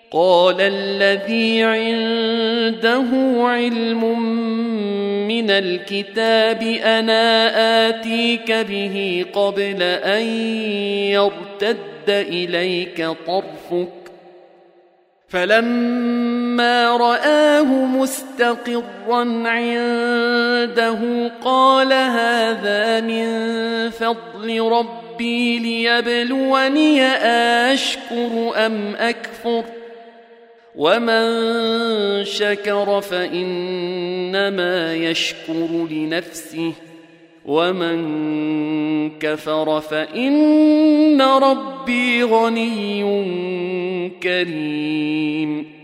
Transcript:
قال الذي عنده علم من الكتاب أنا آتيك به قبل أن يرتد إليك طرفك فلما رآه مستقرا عنده قال هذا من فضل ربي ليبلوني أشكر أم أكفر ومن شكر فإنما يشكر لنفسه ومن كفر فإن ربي غني كريم